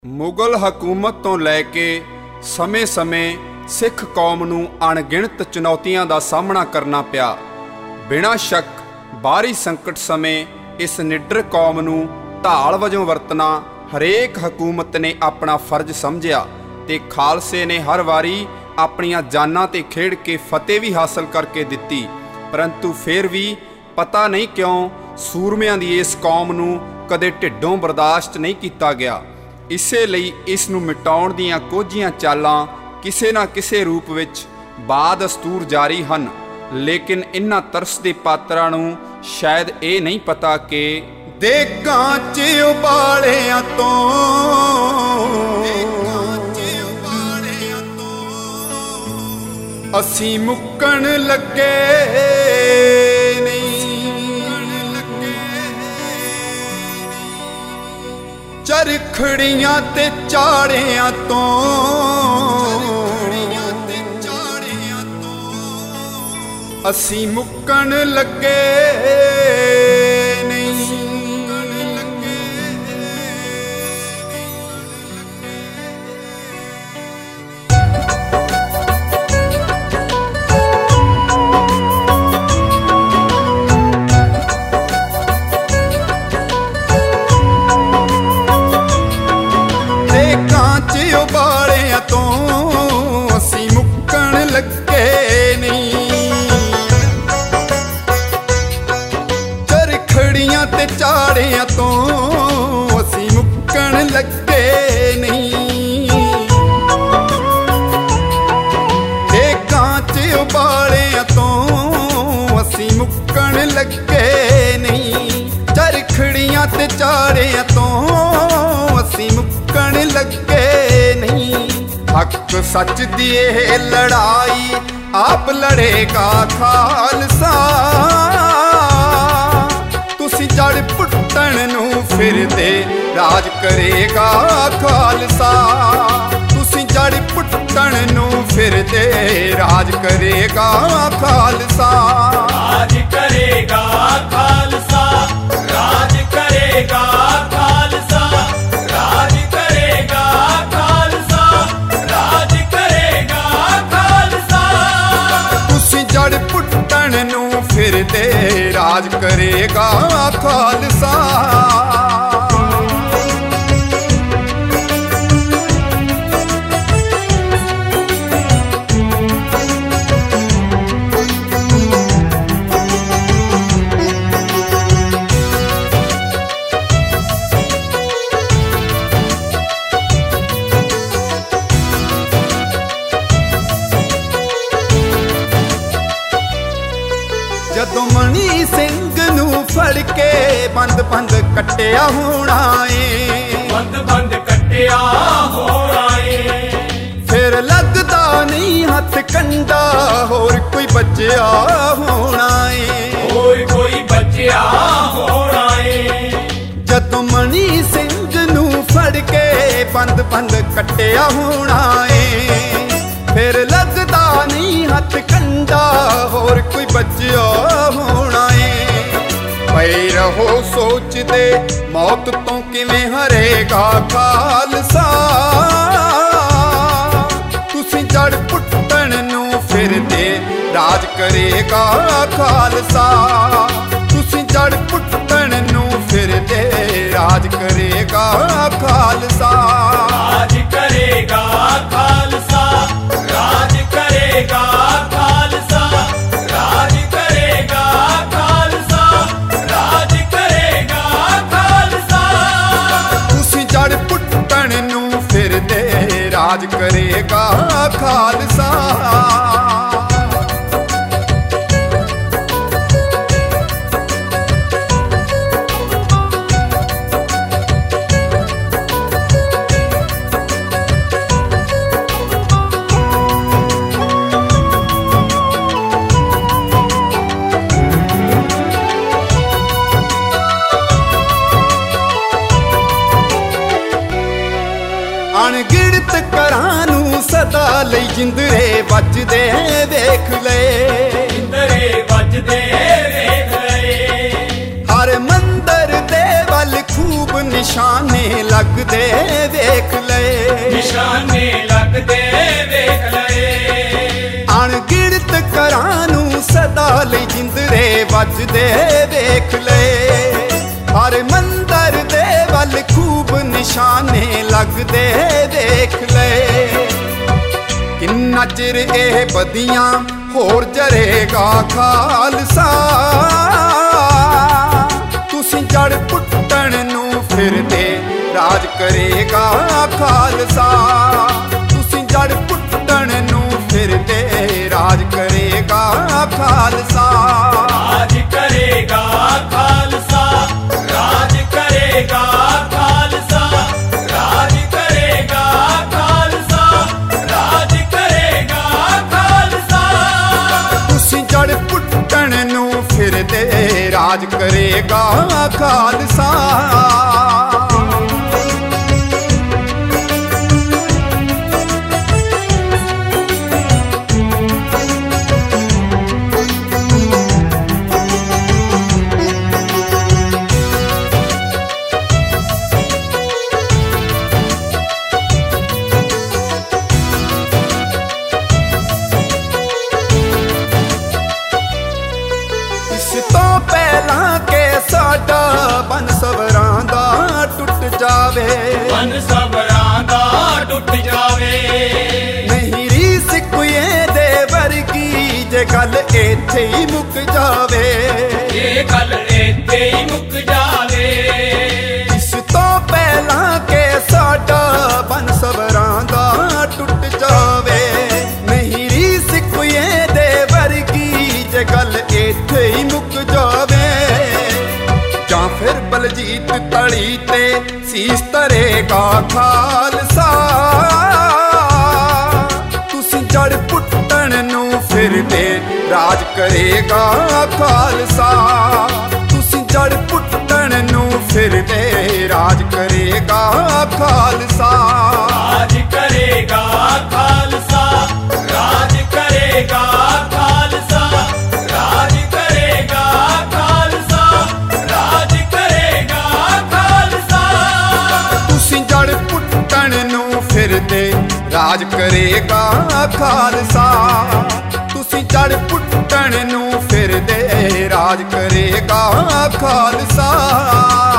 ਮੁਗਲ ਹਕੂਮਤ ਤੋਂ ਲੈ ਕੇ ਸਮੇਂ-ਸਮੇਂ ਸਿੱਖ ਕੌਮ ਨੂੰ ਅਣਗਿਣਤ ਚੁਣੌਤੀਆਂ ਦਾ ਸਾਹਮਣਾ ਕਰਨਾ ਪਿਆ। ਬਿਨਾਂ ਸ਼ੱਕ ਬਾਹਰੀ ਸੰਕਟ ਸਮੇਂ ਇਸ ਨਿਡਰ ਕੌਮ ਨੂੰ ਢਾਲ ਵਜੋਂ ਵਰਤਣਾ ਹਰੇਕ ਹਕੂਮਤ ਨੇ ਆਪਣਾ ਫਰਜ਼ ਸਮਝਿਆ ਤੇ ਖਾਲਸੇ ਨੇ ਹਰ ਵਾਰੀ ਆਪਣੀਆਂ ਜਾਨਾਂ ਤੇ ਖੇਡ ਕੇ ਫਤਿਹ ਵੀ ਹਾਸਲ ਕਰਕੇ ਦਿੱਤੀ। ਪਰੰਤੂ ਫਿਰ ਵੀ ਪਤਾ ਨਹੀਂ ਕਿਉਂ ਸੂਰਮਿਆਂ ਦੀ ਇਸ ਕੌਮ ਨੂੰ ਕਦੇ ਢਿੱਡੋਂ ਬਰਦਾਸ਼ਤ ਨਹੀਂ ਕੀਤਾ ਗਿਆ। ਇਸੇ ਲਈ ਇਸ ਨੂੰ ਮਿਟਾਉਣ ਦੀਆਂ ਕੋਝੀਆਂ ਚਾਲਾਂ ਕਿਸੇ ਨਾ ਕਿਸੇ ਰੂਪ ਵਿੱਚ ਬਾਦਸਤੂਰ ਜਾਰੀ ਹਨ। ਲੇਕਿਨ ਇਨ੍ਹਾਂ ਤਰਸ ਦੇ ਪਾਤਰਾਂ ਨੂੰ ਸ਼ਾਇਦ ਇਹ ਨਹੀਂ ਪਤਾ ਕਿ ਦੇਗਾਂ 'ਚ ਉਬਾਲਿਆਂ ਤੋਂ ਅਸੀਂ ਮੁੱਕਣ ਲੱਗੇ ਨਹੀਂ। ਚਰਖੜੀਆਂ ਤੇ ਚਾੜਿਆਂ ਤੋਂ ਅਸੀਂ ਮੁੱਕਣ ਲੱਗੇ ਨਹੀਂ। ਉਬਾਲਿਆਂ ਤੋਂ ਅਸੀਂ ਮੁੱਕਣ ਲੱਗੇ ਨਹੀਂ। ਚਰਖੜੀਆਂ ਤੇ ਚਾੜਿਆਂ ਤੋਂ ਅਸੀਂ ਮੁੱਕਣ ਲੱਗੇ ਨਹੀਂ। ਦੇਗਾਂ 'ਚ ਉਬਾਲਿਆਂ ਤੋਂ ਅਸੀਂ ਮੁੱਕਣ ਲੱਗੇ ਨਹੀਂ। ਚਰਖੜੀਆਂ ਤੇ ਚਾੜਿਆਂ ਤੋਂ ਅਸੀਂ ਮੁੱਕਣ ਲੱਗੇ ਨਹੀਂ। ਹੱਕ ਸੱਚ ਦੀ ਇਹ ਲੜਾਈ ਆਪ ਲੜੇਗਾ ਖਾਲਸਾ। ਤੁਸੀਂ ਜੜ ਪੁੱਟਣ ਨੂੰ ਫਿਰਦੇ ਰਾਜ ਕਰੇਗਾ ਖਾਲਸਾ। ਤੁਸੀਂ ਜੜ ਪੁੱਟਣ ਨੂੰ ਫਿਰਦੇ ਰਾਜ ਕਰੇਗਾ ਖਾਲਸਾ। ਰਾਜ ਕਰੇਗਾ ਖਾਲਸਾ, ਰਾਜ ਕਰੇਗਾ ਖਾਲਸਾ, ਰਾਜ ਕਰੇਗਾ ਖਾਲਸਾ, ਰਾਜ ਕਰੇਗਾ ਖਾਲਸਾ। ਤੁਸੀਂ ਜੜ ਪੁੱਟਣ ਨੂੰ ਫਿਰਦੇ ਰਾਜ ਕਰੇਗਾ ਖਾਲਸਾ। ਜਦੋਂ ਮਣੀ ਸਿੰਘ ਨੂੰ ਫੜ ਕੇ ਬੰਦ ਕੱਟਿਆ ਹੋਣਾ ਏ। ਬੰਦ ਕੱਟਿਆ ਹੋਣਾ ਏ। ਫਿਰ ਲੱਗਦਾ ਨਹੀਂ ਹੱਥ ਕੰਡਾ ਹੋਰ ਕੋਈ ਬਚਿਆ ਹੋਣਾ ਏ। ਹੋਰ ਕੋਈ ਬਚਿਆ ਹੋਣਾ ਏ। ਜਦੋਂ ਮਣੀ ਸਿੰਘ ਨੂੰ ਫੜ ਕੇ ਬੰਦ ਕੱਟਿਆ ਹੋਣਾ ਏ। ਫਿਰ ਲੱਗਦਾ ਨਹੀਂ ਹੱਥ ਕੰਡਾ ਹੋਰ ਕੋਈ ਬਚਿਆ ਹੋਣਾ ਏ। ਪਏ ਰਹੋ ਸੋਚਦੇ ਮੌਤ ਤੋਂ ਕਿਵੇਂ ਹਰੇਗਾ ਖਾਲਸਾ। ਤੁਸੀਂ ਜੜ ਪੁੱਟਣ ਨੂੰ ਫਿਰਦੇ ਰਾਜ ਕਰੇਗਾ ਖਾਲਸਾ। ਤੁਸੀਂ ਜੜ ਪੁੱਟਣ ਨੂੰ ਫਿਰਦੇ ਰਾਜ ਕਰੇਗਾ ਖਾਲਸਾ। ਰਾਜ ਕਰੇਗਾ ਖਾਲਸਾ, ਰਾਜ ਕਰੇਗਾ ਖਾਲਸਾ, ਰਾਜ ਕਰੇਗਾ ਖਾਲਸਾ, ਰਾਜ ਕਰੇਗਾ ਖਾਲਸਾ। ਤੁਸੀਂ ਜੜ ਪੁੱਟਣ ਨੂੰ ਫਿਰਦੇ ਰਾਜ ਕਰੇਗਾ ਖਾਲਸਾ। ਅਣਗਿਣਤ ਘਰਾਂ ਨੂੰ ਸਦਾ ਲਈ ਜਿੰਦਰੇ ਵੱਜਦੇ ਵੇਖ ਲਏ। ਜਿੰਦਰੇ ਵੱਜਦੇ ਵੇਖ ਲਏ। ਹਰ ਮੰਦਰ ਦੇ ਵੱਲ ਖੂਬ ਨੇ ਨਿਸ਼ਾਨੇ ਲੱਗਦੇ ਵੇਖ ਲਏ, ਨਿਸ਼ਾਨੇ ਲੱਗਦੇ ਵੇਖ ਲਏ। ਅਣਗਿਣਤ ਘਰਾਂ ਨੂੰ ਸਦਾ ਲਈ ਜਿੰਦਰੇ ਵੱਜਦੇ ਵੇਖ ਲਏ। ਹਰ ਮੰਦਰ ਦੇ ਵੱਲ ਖੂਬ ਨਿਸ਼ਾਨੇ ਲੱਗਦੇ ਵੇਖ ਲਏ। ਕਿੰਨਾ ਚਿਰ ਇਹ ਬਦੀਆਂ ਹੋਰ ਜਰੇਗਾ ਖਾਲਸਾ, ਤੁਸੀਂ ਜੜ ਪੁੱਟਣ ਨੂੰ ਫਿਰਦੇ ਰਾਜ ਕਰੇਗਾ ਖਾਲਸਾ, ਤੁਸੀਂ ਜੜ ਪੁੱਟਣ ਨੂੰ ਫਿਰਦੇ ਰਾਜ ਕਰੇਗਾ ਖਾਲਸਾ। ਰਾਜ ਕਰੇਗਾ ਖਾਲਸਾ, ਰਾਜ ਕਰੇਗਾ ਖਾਲਸਾ, ਰਾਜ ਕਰੇਗਾ ਖਾਲਸਾ, ਰਾਜ ਕਰੇਗਾ ਖਾਲਸਾ। ਤੁਸੀਂ ਜੜ ਪੁੱਟਣ ਨੂੰ ਫਿਰਦੇ ਰਾਜ ਕਰੇਗਾ ਖਾਲਸਾ। ਪਹਿਲਾਂ ਕਿ ਸਾਡਾ ਬਨ ਸਵਰਾਂ ਦਾ ਟੁੱਟ ਜਾਵੇ, ਬਨ ਸਬਰਾਂ ਦਾ ਟੁੱਟ ਜਾਵੇ। ਨਹੀਂ ਰੀਸ ਕੋਈ ਇਹਦੇ ਵਰਗੀ ਜੇ ਗੱਲ ਇੱਥੇ ਹੀ ਮੁੱਕ ਜਾਵੇ, ਇਹ ਗੱਲ ਇੱਥੇ ਹੀ ਮੁੱਕ ਜਾਵੇ। ਇਸ ਤੋਂ ਪਹਿਲਾਂ ਕਿ ਸਾਡਾ ਬਨ ਸਵਰਾਂ ਦਾ ਟੁੱਟ ਜਾਵੇ, ਨਹੀਂ ਰੀਸ ਕੋਈ ਇਹਦੇ ਵਰਗੀ ਜੇ ਗੱਲ ਇੱਥੇ ਹੀ ਮੁੱਕ ਜਾਵੇ। ਜਾਂ ਫਿਰ ਬਲਜੀਤ ਤਲੀ ਤੇ ਸੀਸ ਧਰੇਗਾ ਖਾਲਸਾ, ਤੁਸੀਂ ਜੜ ਪੁੱਟਣ ਨੂੰ ਫਿਰਦੇ ਰਾਜ ਕਰੇਗਾ ਖਾਲਸਾ, ਤੁਸੀਂ ਜੜ ਪੁੱਟਣ ਨੂੰ ਫਿਰਦੇ ਰਾਜ ਕਰੇਗਾ ਖਾਲਸਾ। ਰਾਜ ਕਰੇਗਾ ਖਾਲਸਾ, ਰਾਜ ਕਰੇਗਾ ਖਾਲਸਾ, ਰਾਜ ਕਰੇਗਾ ਖਾਲਸਾ, ਰਾਜ ਕਰੇਗਾ ਖਾਲਸਾ। ਤੁਸੀਂ ਜੜ ਪੁੱਟਣ ਨੂੰ ਫਿਰਦੇ ਰਾਜ ਕਰੇਗਾ ਖਾਲਸਾ, ਤੁਸੀਂ ਜੜ ਪੁੱਟਣ ਨੂੰ ਫਿਰਦੇ ਰਾਜ ਕਰੇਗਾ ਖਾਲਸਾ।